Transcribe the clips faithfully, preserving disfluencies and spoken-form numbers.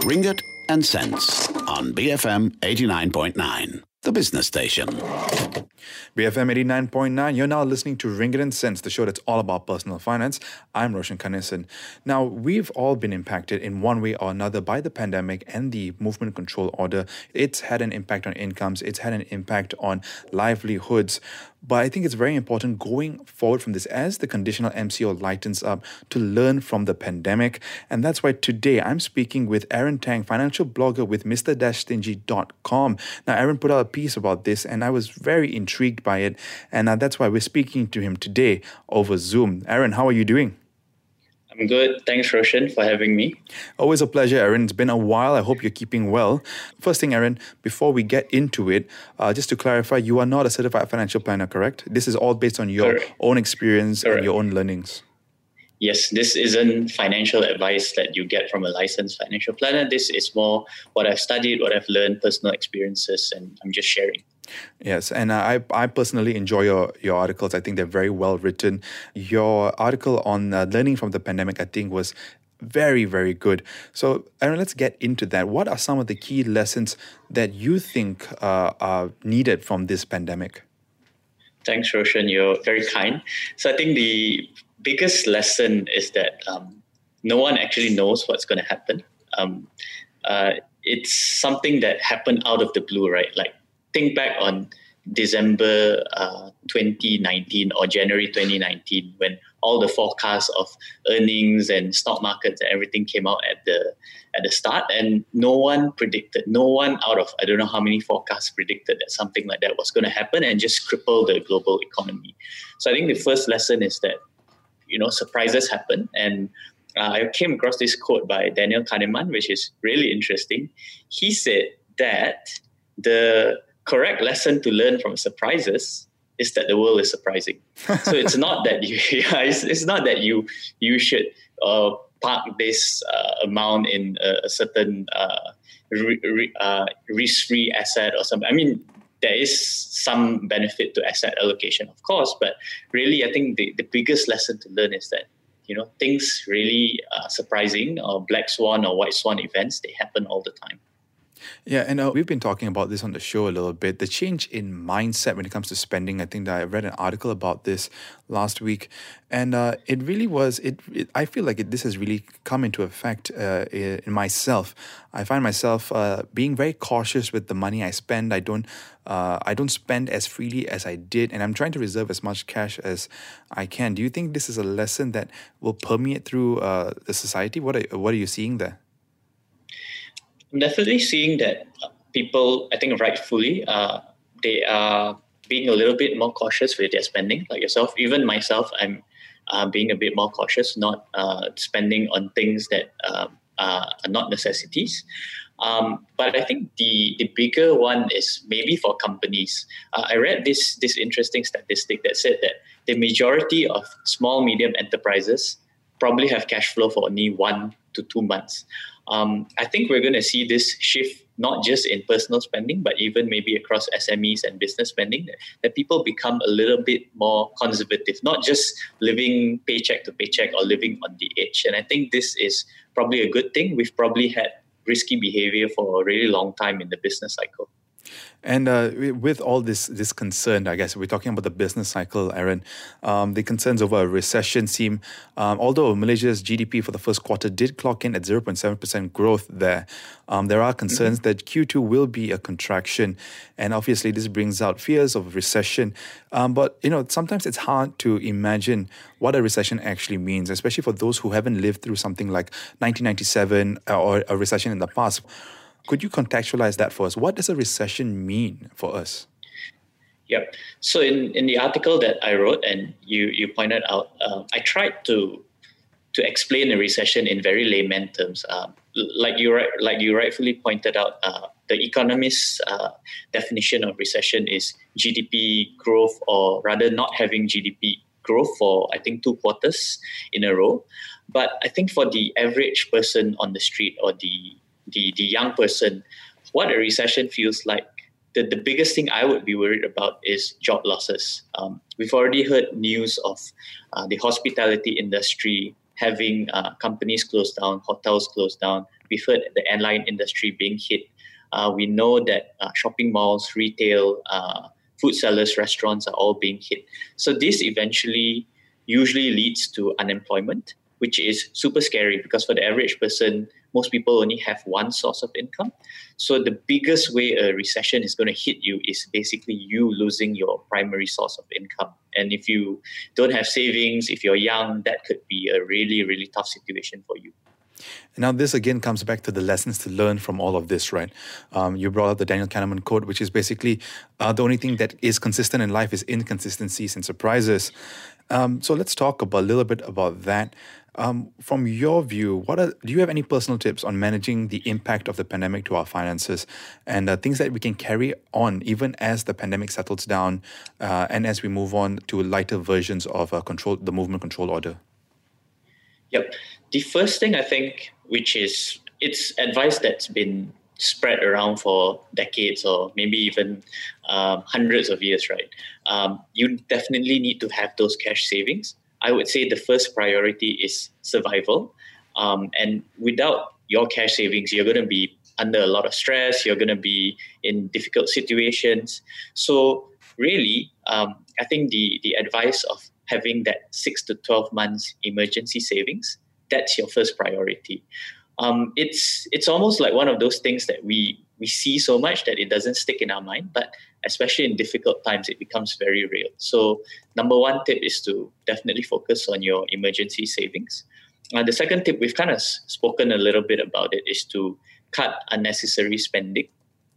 Ringgit and Cents on B F M eighty-nine point nine, the business station. B F M eighty-nine point nine, you're now listening to Ringgit and Cents, the show that's all about personal finance. I'm Roshan Kanesan. Now, we've all been impacted in one way or another by the pandemic and the movement control order. It's had an impact on incomes, it's had an impact on livelihoods. But I think it's very important going forward from this as the conditional M C O lightens up to learn from the pandemic. And that's why today I'm speaking with Aaron Tang, financial blogger with Mister Stingy dot com. Now, Aaron put out a piece about this and I was very intrigued by it. And uh, that's why we're speaking to him today over Zoom. Aaron, how are you doing? I'm good. Thanks, Roshan, for having me. Always a pleasure, Aaron. It's been a while. I hope you're keeping well. First thing, Aaron, before we get into it, uh, just to clarify, you are not a certified financial planner, correct? This is all based on your Correct. own experience Correct. and your own learnings. Yes, this isn't financial advice that you get from a licensed financial planner. This is more what I've studied, what I've learned, personal experiences, and I'm just sharing. Yes, and I I personally enjoy your, your articles. I think they're very well written. Your article on uh, learning from the pandemic, I think, was very, very good. So, Aaron, let's get into that. What are some of the key lessons that you think uh, are needed from this pandemic? Thanks, Roshan. You're very kind. So I think the biggest lesson is that um, no one actually knows what's going to happen. Um, uh, it's something that happened out of the blue, right? Like, think back on December uh, twenty nineteen or January twenty nineteen when all the forecasts of earnings and stock markets and everything came out at the at the start, and no one predicted, no one out of I don't know how many forecasts predicted that something like that was going to happen and just cripple the global economy. So I think the first lesson is that, you know, surprises happen. And uh, I came across this quote by Daniel Kahneman, which is really interesting. He said that the correct lesson to learn from surprises is that the world is surprising. So it's not that you, yeah, it's, it's not that you you should uh, park this uh, amount in a, a certain uh, re, re, uh, risk-free asset or something. I mean, there is some benefit to asset allocation, of course, but really, I think the, the biggest lesson to learn is that, you know, things really uh, surprising or black swan or white swan events, they happen all the time. Yeah, and uh, we've been talking about this on the show a little bit. The change in mindset when it comes to spending. I think that I read an article about this last week, and uh, it really was. It, it I feel like it, this has really come into effect uh, in myself. I find myself uh, being very cautious with the money I spend. I don't. Uh, I don't spend as freely as I did, and I'm trying to reserve as much cash as I can. Do you think this is a lesson that will permeate through uh, the society? What are What are you seeing there? I'm definitely seeing that people, I think rightfully, uh, they are being a little bit more cautious with their spending, like yourself. Even myself, I'm uh, being a bit more cautious, not uh, spending on things that uh, are not necessities. Um, but I think the, the bigger one is maybe for companies. Uh, I read this, this interesting statistic that said that the majority of small, medium enterprises probably have cash flow for only one to two months. Um, I think we're going to see this shift not just in personal spending, but even maybe across S M Es and business spending, that, that people become a little bit more conservative, not just living paycheck to paycheck or living on the edge. And I think this is probably a good thing. We've probably had risky behavior for a really long time in the business cycle. And uh, with all this this concern, I guess we're talking about the business cycle, Aaron, um, the concerns over a recession seem, um, although Malaysia's G D P for the first quarter did clock in at zero point seven percent growth there, um, there are concerns mm-hmm. that Q two will be a contraction. And obviously this brings out fears of recession. Um, but, you know, sometimes it's hard to imagine what a recession actually means, especially for those who haven't lived through something like nineteen ninety-seven or a recession in the past. Could you contextualize that for us? What does a recession mean for us? Yep. So in, in the article that I wrote and you, you pointed out, uh, I tried to to explain a recession in very layman terms. Um, like you like you rightfully pointed out, uh, the economist's uh, definition of recession is G D P growth, or rather not having G D P growth for, I think, two quarters in a row. But I think for the average person on the street or the the, the young person, what a recession feels like, the, the biggest thing I would be worried about is job losses. Um, we've already heard news of uh, the hospitality industry having uh, companies closed down, hotels closed down, we've heard the airline industry being hit. Uh, we know that uh, shopping malls, retail, uh, food sellers, restaurants are all being hit. So this eventually usually leads to unemployment, which is super scary because for the average person, most people only have one source of income. So the biggest way a recession is going to hit you is basically you losing your primary source of income. And if you don't have savings, if you're young, that could be a really, really tough situation for you. Now, this again comes back to the lessons to learn from all of this, right? Um, you brought up the Daniel Kahneman quote, which is basically uh, the only thing that is consistent in life is inconsistencies and surprises. Um, so let's talk about, a little bit about that. Um, from your view, what are, do you have any personal tips on managing the impact of the pandemic to our finances and uh, things that we can carry on even as the pandemic settles down uh, and as we move on to lighter versions of uh, control, the movement control order? Yep. The first thing I think, which is, it's advice that's been spread around for decades or maybe even um, hundreds of years, right? Um, you definitely need to have those cash savings. I would say the first priority is survival. Um, and without your cash savings, you're going to be under a lot of stress. You're going to be in difficult situations. So really, um, I think the, the advice of having that six to twelve months emergency savings, that's your first priority. Um, it's it's almost like one of those things that we we see so much that it doesn't stick in our mind, but especially in difficult times, it becomes very real. So number one tip is to definitely focus on your emergency savings. Uh, the second tip, we've kind of spoken a little bit about it, is to cut unnecessary spending.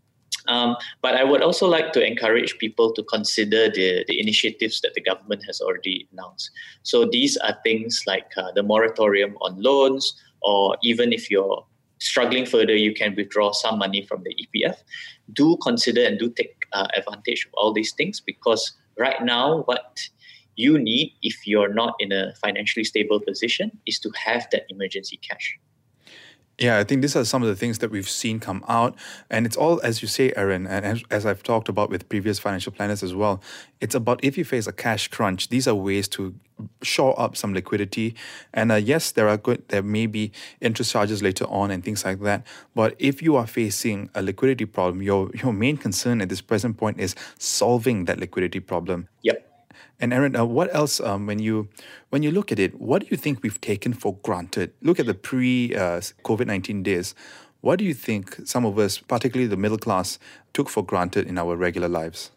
Um, but I would also like to encourage people to consider the, the initiatives that the government has already announced. So these are things like uh, the moratorium on loans, or even if you're struggling further, you can withdraw some money from the E P F. Do consider and do take uh, advantage of all these things, because right now what you need if you're not in a financially stable position is to have that emergency cash. Yeah, I think these are some of the things that we've seen come out. And it's all, as you say, Aaron, and as, as I've talked about with previous financial planners as well, it's about if you face a cash crunch, these are ways to shore up some liquidity. And uh, yes, there are good, there may be interest charges later on and things like that. But if you are facing a liquidity problem, your, your main concern at this present point is solving that liquidity problem. Yep. And Aaron, uh, what else, um, when you when you look at it, what do you think we've taken for granted? Look at the pre-COVID nineteen days. What do you think some of us, particularly the middle class, took for granted in our regular lives?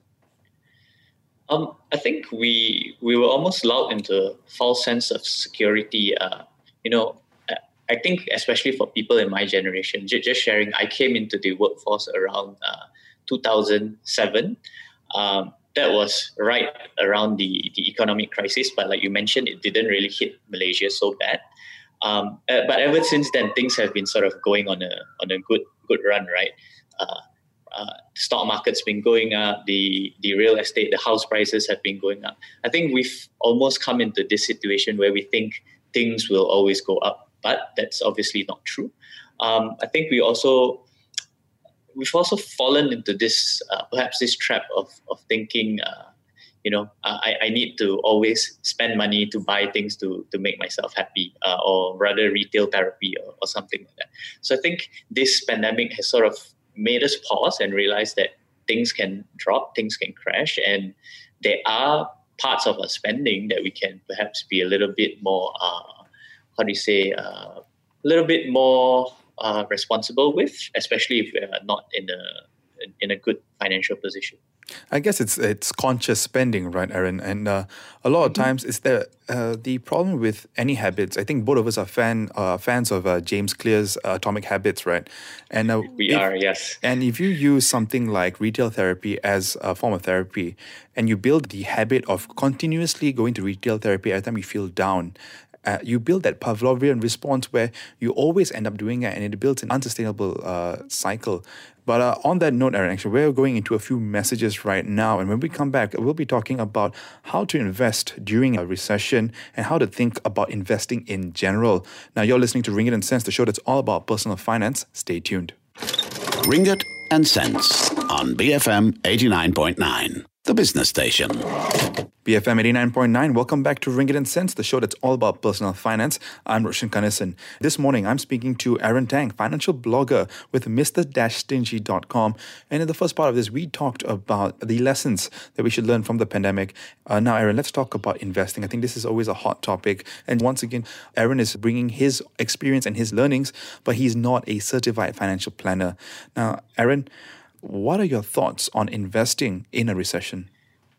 Um, I think we we were almost lulled into a false sense of security. Uh, you know, I think especially for people in my generation, j- just sharing, I came into the workforce around uh, two thousand seven. Um, That was right around the, the economic crisis, but like you mentioned, it didn't really hit Malaysia so bad. Um, uh, but ever since then, things have been sort of going on a on a good good run, right? Uh, uh, the stock market's been going up, the the real estate, the house prices have been going up. I think we've almost come into this situation where we think things will always go up, but that's obviously not true. Um, I think we also We've also fallen into this, uh, perhaps this trap of of thinking, uh, you know, uh, I, I need to always spend money to buy things to to make myself happy, uh, or rather retail therapy or, or something like that. So I think this pandemic has sort of made us pause and realize that things can drop, things can crash, and there are parts of our spending that we can perhaps be a little bit more, uh, how do you say, uh, a little bit more Uh, responsible with, especially if we're not in a in a good financial position. I guess it's it's conscious spending, right, Aaron? And uh, a lot of times, it's the uh, the problem with any habits. I think both of us are fan uh, fans of uh, James Clear's uh, Atomic Habits, right? And uh, we if, are, yes. And if you use something like retail therapy as a form of therapy, and you build the habit of continuously going to retail therapy every time you feel down, Uh, you build that Pavlovian response where you always end up doing it, and it builds an unsustainable uh, cycle. But uh, on that note, Aaron, actually, we're going into a few messages right now. And when we come back, we'll be talking about how to invest during a recession and how to think about investing in general. Now, you're listening to Ringgit and Cents, the show that's all about personal finance. Stay tuned. Ringgit and Cents on B F M eighty-nine point nine. the business station. B F M eighty-nine point nine, welcome back to Ringgit and Cents, the show that's all about personal finance. I'm Roshan Kanesan. This morning, I'm speaking to Aaron Tang, financial blogger with Mister Stingy dot com. And in the first part of this, we talked about the lessons that we should learn from the pandemic. Uh, now, Aaron, let's talk about investing. I think this is always a hot topic. And once again, Aaron is bringing his experience and his learnings, but he's not a certified financial planner. Now, Aaron, what are your thoughts on investing in a recession?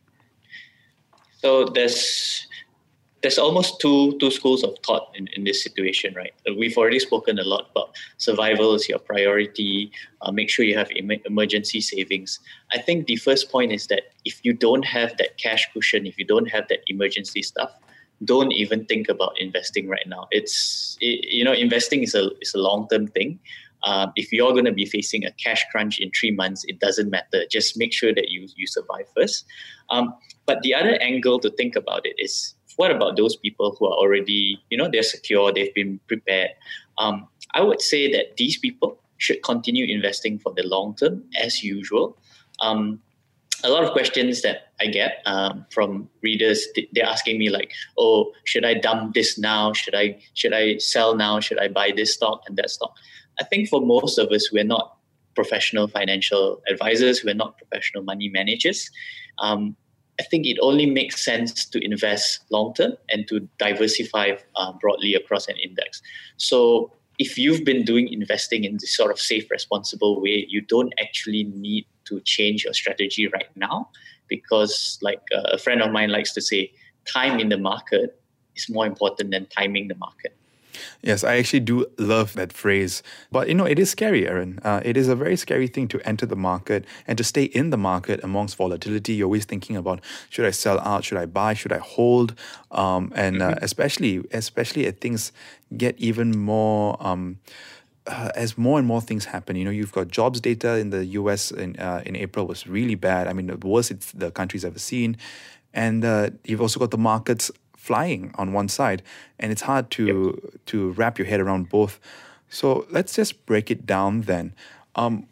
So there's there's almost two two schools of thought in, in this situation, right? We've already spoken a lot about survival is your priority. Uh, make sure you have em- emergency savings. I think the first point is that if you don't have that cash cushion, if you don't have that emergency stuff, don't even think about investing right now. It's it, you know investing is a is a long term thing. Um, if you're going to be facing a cash crunch in three months, it doesn't matter. Just make sure that you you survive first. Um, but the other angle to think about it is, what about those people who are already, you know, they're secure, they've been prepared? Um, I would say that these people should continue investing for the long term as usual. Um, a lot of questions that I get um, from readers, they're asking me like, oh, should I dump this now? Should I should I sell now? Should I buy this stock and that stock? I think for most of us, we're not professional financial advisors. We're not professional money managers. Um, I think it only makes sense to invest long-term and to diversify uh, broadly across an index. So if you've been doing investing in this sort of safe, responsible way, you don't actually need to change your strategy right now, because like uh, a friend of mine likes to say, time in the market is more important than timing the market. Yes, I actually do love that phrase. But, you know, it is scary, Aaron. Uh, it is a very scary thing to enter the market and to stay in the market amongst volatility. You're always thinking about, should I sell out? Should I buy? Should I hold? Um, and uh, especially, especially as things get even more... Um, Uh, as more and more things happen, you know, you've got jobs data in the U S in uh, in April was really bad. I mean, the worst it's the country's ever seen. And uh, you've also got the markets flying on one side, and it's hard to yep. to wrap your head around both. So let's just break it down then. Um,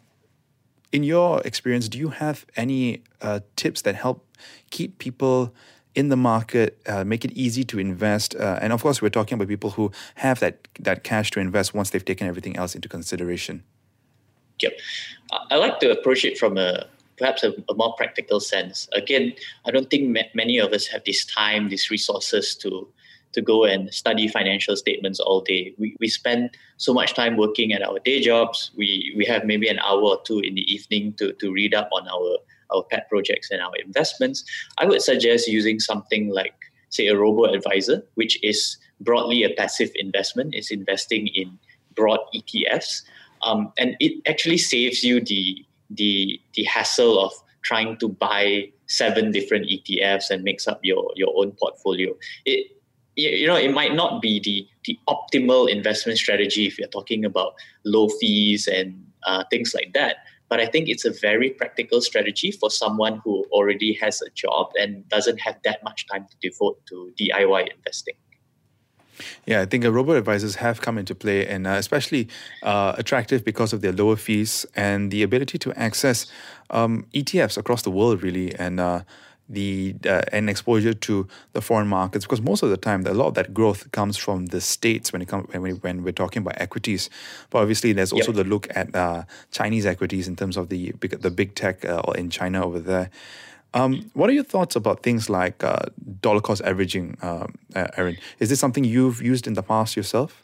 in your experience, do you have any uh, tips that help keep people in the market, uh, make it easy to invest? Uh, and of course, we're talking about people who have that that cash to invest once they've taken everything else into consideration. Yep. I like to approach it from a perhaps a, a more practical sense. Again, I don't think ma- many of us have this time, these resources to to go and study financial statements all day. We we spend so much time working at our day jobs. We we have maybe an hour or two in the evening to, to read up on our our pet projects and our investments. I would suggest using something like, say, a robo-advisor, which is broadly a passive investment. It's investing in broad E T Fs. Um, and it actually saves you the, the, the hassle of trying to buy seven different E T Fs and mix up your, your own portfolio. It, you know, it might not be the, the optimal investment strategy if you're talking about low fees and uh, things like that. But I think it's a very practical strategy for someone who already has a job and doesn't have that much time to devote to D I Y investing. Yeah, I think uh, robo-advisors have come into play, and uh, especially uh, attractive because of their lower fees and the ability to access um, E T Fs across the world, really, and uh, the uh, and exposure to the foreign markets. Because most of the time, a lot of that growth comes from the States when it comes when, we, when we're talking about equities. But obviously, there's also yep. the look at uh, Chinese equities in terms of the big, the big tech uh, in China over there. Um, what are your thoughts about things like uh, dollar cost averaging, uh, Aaron? Is this something you've used in the past yourself?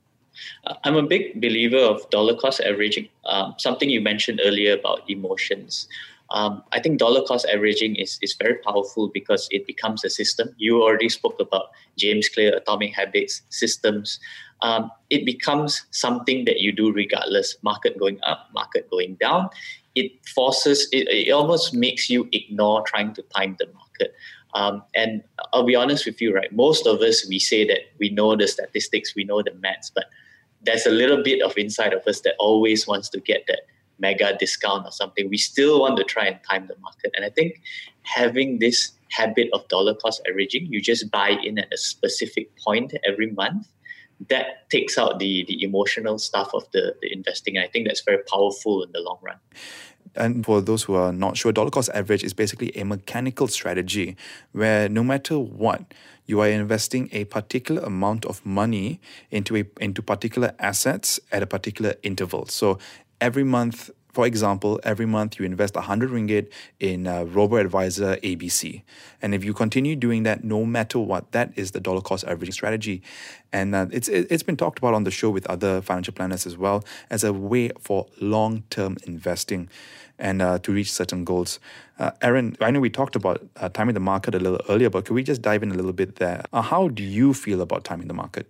I'm a big believer of dollar cost averaging. Um, something you mentioned earlier about emotions. Um, I think dollar cost averaging is, is very powerful because it becomes a system. You already spoke about James Clear, Atomic Habits, systems. Um, it becomes something that you do regardless, market going up, market going down. It forces, it, it almost makes you ignore trying to time the market. Um, and I'll be honest with you, right? Most of us, we say that we know the statistics, we know the maths, but there's a little bit of inside of us that always wants to get that mega discount or something. We still want to try and time the market. And I think having this habit of dollar cost averaging, you just buy in at a specific point every month, that takes out the, the emotional stuff of the, the investing. And I think that's very powerful in the long run. And for those who are not sure, dollar cost average is basically a mechanical strategy where no matter what, you are investing a particular amount of money into a into particular assets at a particular interval. So every month, for example, every month you invest one hundred ringgit in uh, robo-advisor A B C. And if you continue doing that, no matter what, that is the dollar cost averaging strategy. And uh, it's it's been talked about on the show with other financial planners as well as a way for long-term investing and uh, to reach certain goals. Uh, Aaron, I know we talked about uh, timing the market a little earlier, but could we just dive in a little bit there? Uh, how do you feel about timing the market?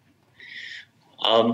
Um,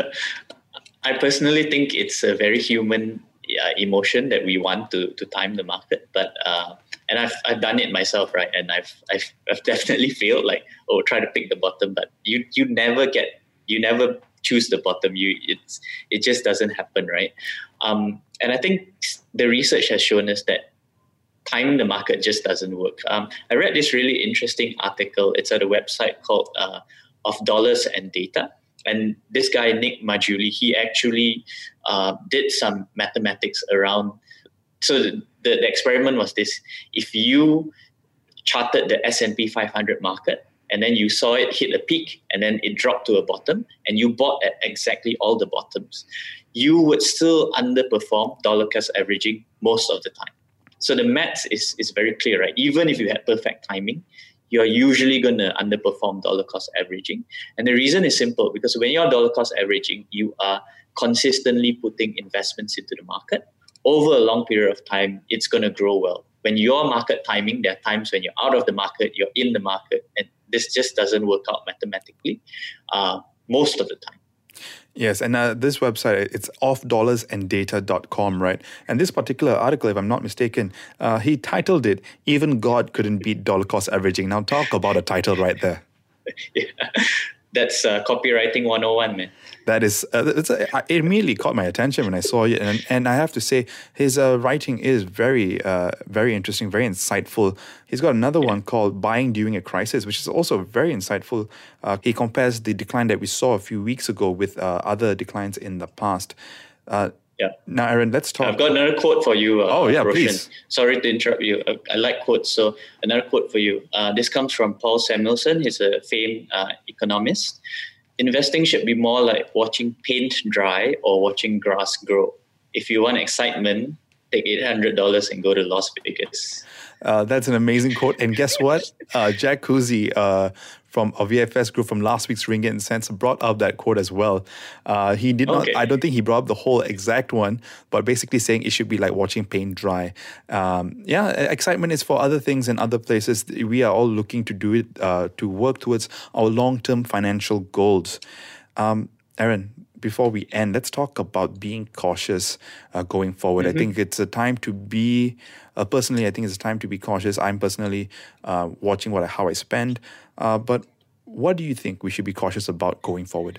I personally think it's a very human uh, emotion that we want to to time the market, but uh, and I've I've done it myself, right? And I've I've I've definitely failed. Like, oh, try to pick the bottom, but you you never get you never choose the bottom. You it's it just doesn't happen, right? Um, and I think the research has shown us that timing the market just doesn't work. Um, I read this really interesting article. It's at a website called uh, Of Dollars and Data. And this guy, Nick Majuli, he actually uh, did some mathematics around. So the, the experiment was this. If you charted the S and P five hundred market, and then you saw it hit a peak, and then it dropped to a bottom, and you bought at exactly all the bottoms, you would still underperform dollar cost averaging most of the time. So the maths is, is very clear, right? Even if you had perfect timing, you're usually going to underperform dollar cost averaging. And the reason is simple, because when you're dollar cost averaging, you are consistently putting investments into the market. Over a long period of time, it's going to grow well. When you're market timing, there are times when you're out of the market, you're in the market, and this just doesn't work out mathematically uh, most of the time. Yes, and uh, this website, it's of dollars and data dot com, right? And this particular article, if I'm not mistaken, uh, he titled it, Even God Couldn't Beat Dollar Cost Averaging. Now talk about a title right there. Yeah, that's uh, copywriting one oh one, man. That is, uh, it's a, it immediately caught my attention when I saw it. And, and I have to say, his uh, writing is very, uh, very interesting, very insightful. He's got another yeah. one called Buying During a Crisis, which is also very insightful. Uh, he compares the decline that we saw a few weeks ago with uh, other declines in the past. Uh, yeah. Now, Aaron, let's talk. I've got another quote for you. Uh, oh, yeah, Roshan. please. Sorry to interrupt you. I, I like quotes. So another quote for you. Uh, this comes from Paul Samuelson. He's a famed uh, economist. Investing should be more like watching paint dry or watching grass grow. If you want excitement, take eight hundred dollars and go to Las Vegas. Uh, that's an amazing quote. And guess what? Uh, Jack Kuzi uh, from our V F S group from last week's Ringgit and Cents brought up that quote as well. Uh, he did not, okay. I don't think he brought up the whole exact one, but basically saying it should be like watching paint dry. Um, yeah, excitement is for other things and other places. We are all looking to do it, uh, to work towards our long-term financial goals. Um, Aaron, before we end, let's talk about being cautious uh, going forward. Mm-hmm. I think it's a time to be, uh, personally, I think it's a time to be cautious. I'm personally uh, watching what how I spend. Uh, but what do you think we should be cautious about going forward?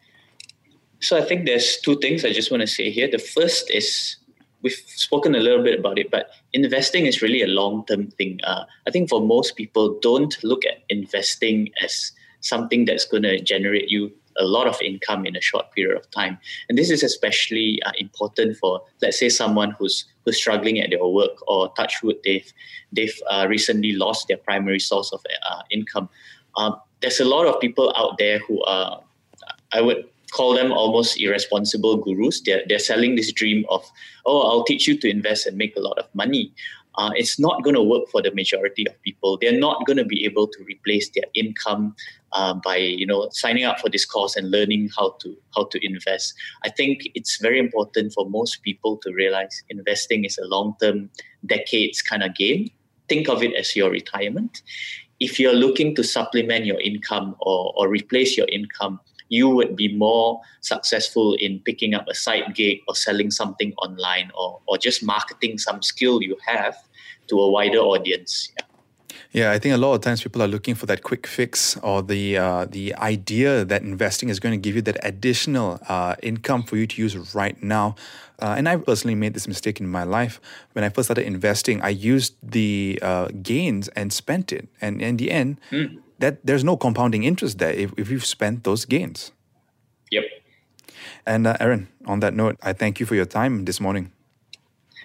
So I think there's two things I just want to say here. The first is, we've spoken a little bit about it, but investing is really a long-term thing. Uh, I think for most people, don't look at investing as something that's going to generate you a lot of income in a short period of time. And this is especially uh, important for, let's say, someone who's who's struggling at their work, or touch wood, they've, they've uh, recently lost their primary source of uh, income. Um, there's a lot of people out there who are, I would call them almost irresponsible gurus. They're, they're selling this dream of, oh, I'll teach you to invest and make a lot of money. Uh, it's not going to work for the majority of people. They're not going to be able to replace their income uh, by, you know, signing up for this course and learning how to how to invest. I think it's very important for most people to realize investing is a long-term, decades kind of game. Think of it as your retirement. If you're looking to supplement your income or, or replace your income, you would be more successful in picking up a side gig or selling something online, or, or just marketing some skill you have to a wider audience. Yeah. Yeah, I think a lot of times people are looking for that quick fix, or the uh, the idea that investing is going to give you that additional uh, income for you to use right now. Uh, and I personally made this mistake in my life. When I first started investing, I used the uh, gains and spent it. And in the end, mm. that there's no compounding interest there if, if you've spent those gains. Yep. And uh, Aaron, on that note, I thank you for your time this morning.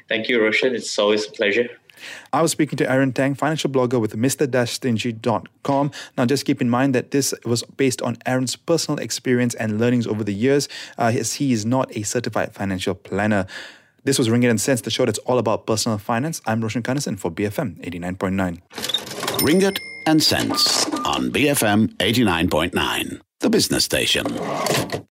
Thank you, Roshan. It's always a pleasure. I was speaking to Aaron Tang, financial blogger with Mister Stingy dot com. Now, just keep in mind that this was based on Aaron's personal experience and learnings over the years, uh, as he is not a certified financial planner. This was Ringgit and Cents, the show that's all about personal finance. I'm Roshan Kanesan for B F M eighty-nine point nine. Ringgit and Cents on B F M eighty-nine point nine, the business station.